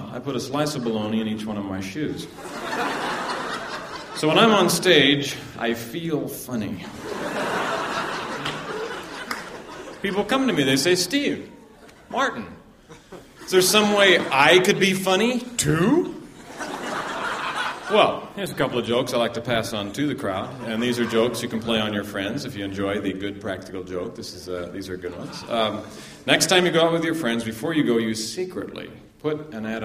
I put a slice of bologna in each one of my shoes. So when I'm on stage, I feel funny. People come to me, they say, Steve, Martin, is there some way I could be funny too? Well, here's a couple of jokes I like to pass on to the crowd, and these are jokes you can play on your friends if you enjoy the good practical joke. These are good ones. Next time you go out with your friends, before you go, you secretly put an ad